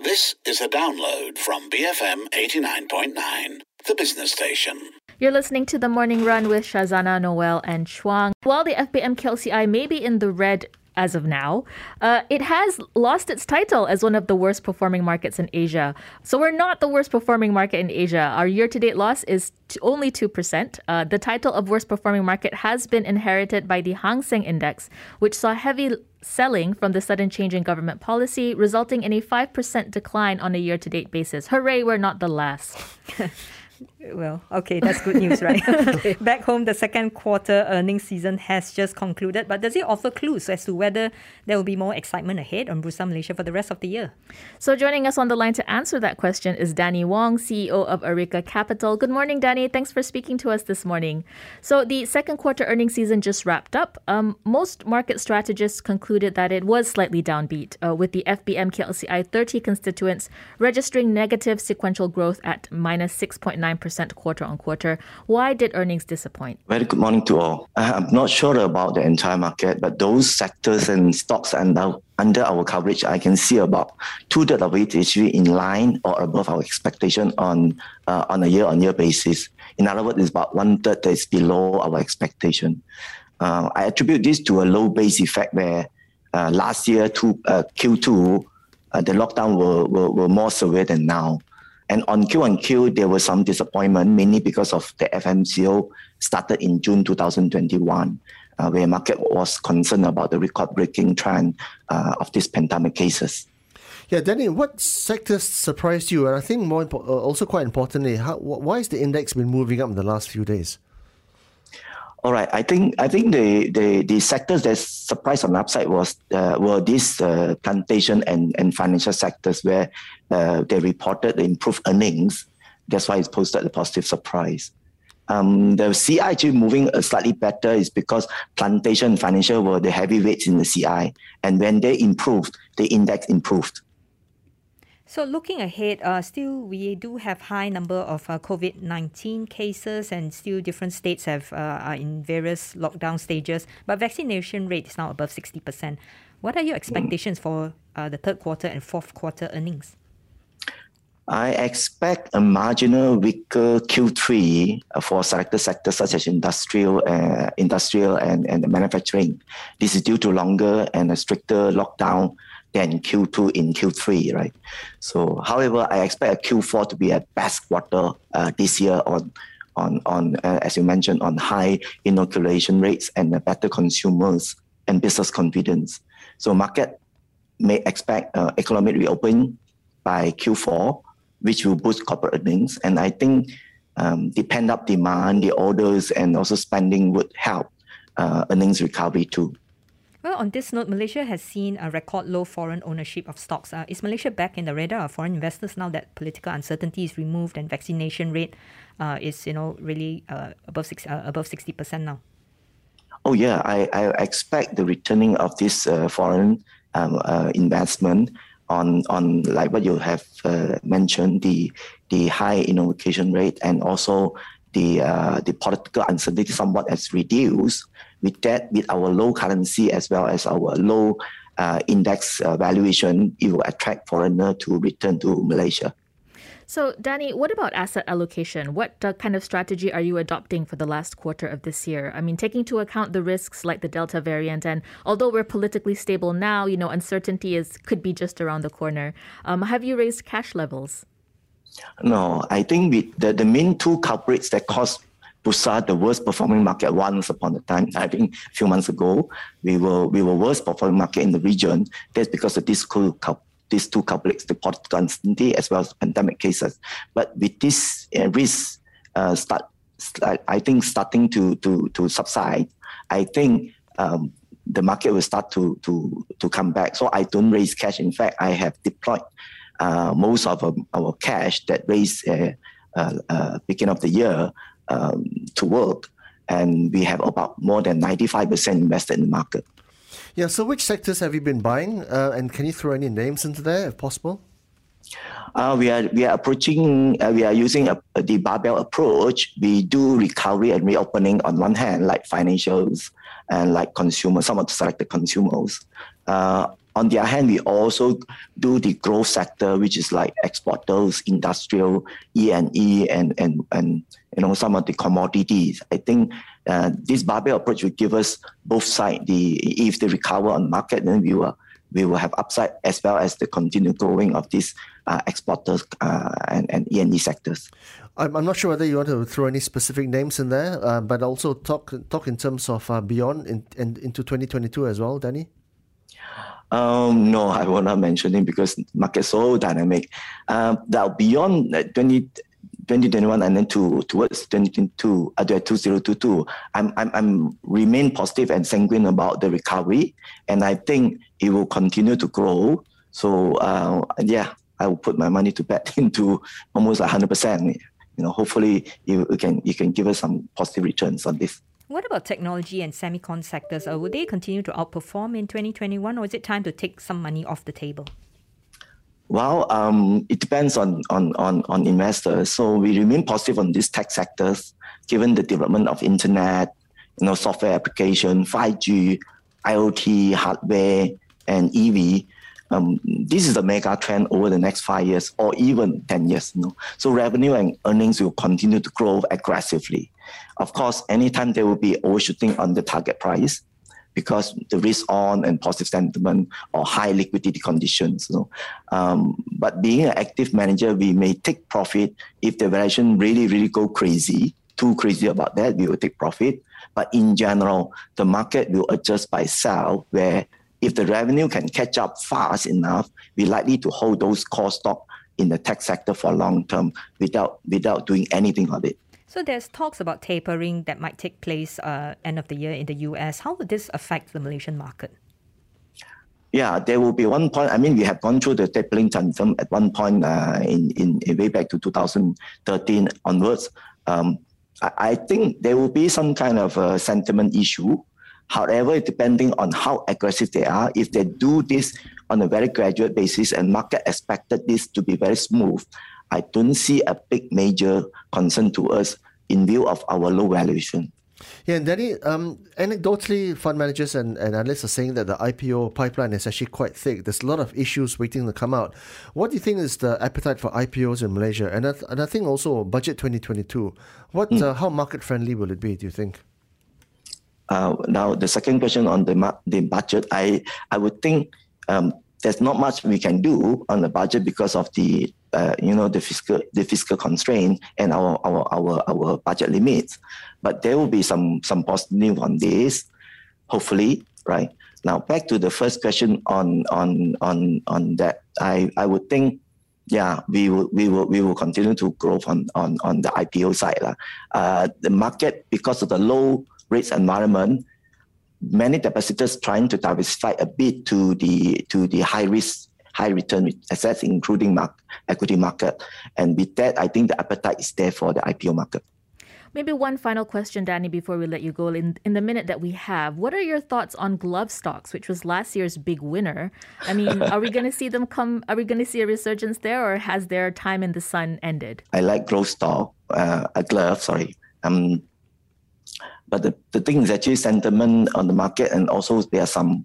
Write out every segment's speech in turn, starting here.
This is a download from BFM 89.9, the business station. You're listening to The Morning Run with Shazana, Noel and Chuang. While the FBM KLCI may be in the red as of now, it has lost its title as one of the worst performing markets in Asia. So we're not the worst performing market in Asia. Our year-to-date loss is only 2%. The title of worst performing market has been inherited by the Hang Seng Index, which saw heavy selling from the sudden change in government policy, resulting in a 5% decline on a year-to-date basis. Hooray, we're not the last. Well, okay, that's good news, right? Okay. Back home, the second quarter earnings season has just concluded, but does it offer clues as to whether there will be more excitement ahead on Bursa Malaysia for the rest of the year? So joining us on the line to answer that question is Danny Wong, CEO of Areca Capital. Good morning, Danny. Thanks for speaking to us this morning. So the second quarter earnings season just wrapped up. Most market strategists concluded that it was slightly downbeat, with the FBM KLCI 30 constituents registering negative sequential growth at minus 6.9% quarter on quarter. Why did earnings disappoint? Very good morning to all. I'm not sure about the entire market, but those sectors and stocks under our coverage, I can see about 2/3 of it is really in line or above our expectation on a year-on-year basis. In other words, it's about 1/3 that is below our expectation. I attribute this to a low base effect where last year, Q2, the lockdown were more severe than now. And on Q-on-Q, there was some disappointment, mainly because of the FMCO started in June 2021, where market was concerned about the record-breaking trend of these pandemic cases. Yeah, Danny, what sectors surprised you? And I think also quite importantly, why has the index been moving up in the last few days? All right, I think the sectors that surprised on the upside were these plantation and financial sectors where they reported improved earnings. That's why it's posted a positive surprise. The CI moving slightly better is because plantation and financial were the heavyweights in the CI, and when they improved, the index improved. So looking ahead, still we do have high number of COVID-19 cases, and still different states are in various lockdown stages. But vaccination rate is now above 60%. What are your expectations for the third quarter and fourth quarter earnings? I expect a marginal weaker Q3 for selected sectors such as industrial and manufacturing. This is due to longer and a stricter lockdown than Q2 in Q3, right? So, however, I expect Q4 to be a best quarter this year on as you mentioned, on high inoculation rates and better consumers and business confidence. So, market may expect economic reopening by Q4, which will boost corporate earnings. And I think the pent-up demand, the orders, and also spending would help earnings recovery too. Well, on this note, Malaysia has seen a record low foreign ownership of stocks. Is Malaysia back in the radar of foreign investors now that political uncertainty is removed and vaccination rate is really above 60% now? Oh yeah, I expect the returning of this foreign investment on like what you have mentioned, the high innovation rate, and also the political uncertainty somewhat has reduced. With that, with our low currency as well as our low index valuation, it will attract foreigners to return to Malaysia. So, Danny, what about asset allocation? What kind of strategy are you adopting for the last quarter of this year? I mean, taking into account the risks like the Delta variant, and although we're politically stable now, uncertainty could be just around the corner. Have you raised cash levels? No, I think the main two culprits that caused Bursa the worst performing market once upon a time, I think a few months ago, we were worst performing market in the region. That's because of these two culprits, the political uncertainty as well as pandemic cases. But with this risk I think starting to subside, I think the market will start to come back. So I don't raise cash. In fact, I have deployed most of our cash that raised beginning of the year to work, and we have about more than 95% invested in the market. Yeah, so which sectors have you been buying, and can you throw any names into there if possible? We are using the barbell approach. We do recovery and reopening on one hand, like financials and like consumers, some of the selected consumers. On On the other hand, we also do the growth sector, which is like exporters, industrial, E&E, and some of the commodities. I think this barbell approach will give us both sides. If they recover on market, then we will have upside as well as the continued growing of these exporters and E&E sectors. I'm not sure whether you want to throw any specific names in there, but also talk in terms of beyond into 2022 as well, Danny. No, I will not mention it because the market is so dynamic. Now beyond 2021 and then towards 2022, 2022, I'm remain positive and sanguine about the recovery, and I think it will continue to grow. So I will put my money to bet into almost 100%. Hopefully you can give us some positive returns on this. What about technology and semicon sectors? Will they continue to outperform in 2021, or is it time to take some money off the table? Well, it depends on investors. So we remain positive on these tech sectors, given the development of internet, software application, 5G, IoT, hardware, and EV. This is a mega trend over the next 5 years or even 10 years. So revenue and earnings will continue to grow aggressively. Of course, anytime there will be overshooting on the target price because the risk on and positive sentiment or high liquidity conditions. But being an active manager, we may take profit if the valuation really, really go crazy, too crazy about that, we will take profit. But in general, the market will adjust by itself where if the revenue can catch up fast enough, we're likely to hold those core stock in the tech sector for long term without doing anything on it. So there's talks about tapering that might take place end of the year in the US. How would this affect the Malaysian market? Yeah, there will be one point. I mean, we have gone through the tapering tantrum at one point in way back to 2013 onwards. I think there will be some kind of a sentiment issue. However, depending on how aggressive they are, if they do this on a very gradual basis and market expected this to be very smooth, I don't see a big major concern to us in view of our low valuation. Yeah, and Danny, anecdotally, fund managers and analysts are saying that the IPO pipeline is actually quite thick. There's a lot of issues waiting to come out. What do you think is the appetite for IPOs in Malaysia? And I think also Budget 2022. How market-friendly will it be, do you think? Now, the second question on the budget, I would think there's not much we can do on the budget because of the fiscal constraint and our budget limits. But there will be some positive on this, hopefully, right? Now, back to the first question on that, I would think, yeah, we will continue to grow on the IPO side. The market, because of the low rates environment, many depositors trying to diversify a bit to the high risk, high return assets, including equity market. And with that, I think the appetite is there for the IPO market. Maybe one final question, Danny, before we let you go. In the minute that we have, what are your thoughts on glove stocks, which was last year's big winner? I mean, are we going to see them come? Are we going to see a resurgence there, or has their time in the sun ended? I like growth stock, a glove, sorry. But the thing is actually sentiment on the market, and also there are some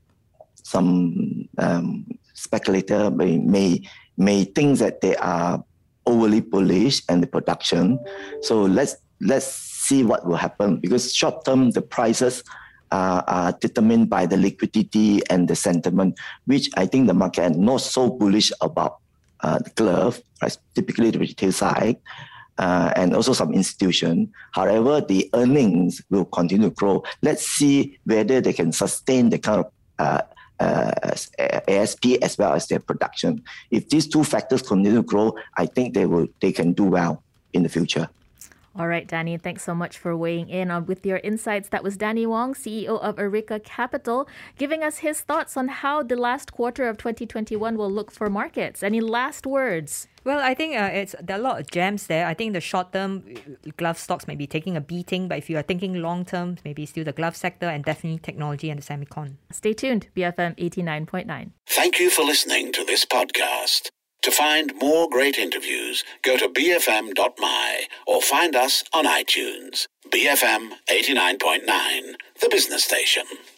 speculator may think that they are overly bullish and the production. So let's see what will happen, because short term the prices are determined by the liquidity and the sentiment, which I think the market is not so bullish about the glove, right? Typically the retail side. And also some institution. However, the earnings will continue to grow. Let's see whether they can sustain the kind of ASP as well as their production. If these two factors continue to grow, I think they can do well in the future. All right, Danny, thanks so much for weighing in with your insights. That was Danny Wong, CEO of Eureka Capital, giving us his thoughts on how the last quarter of 2021 will look for markets. Any last words? Well, I think there are a lot of gems there. I think the short-term glove stocks may be taking a beating, but if you are thinking long-term, maybe still the glove sector and definitely technology and the semicon. Stay tuned, BFM 89.9. Thank you for listening to this podcast. To find more great interviews, go to bfm.my or find us on iTunes. BFM 89.9, the business station.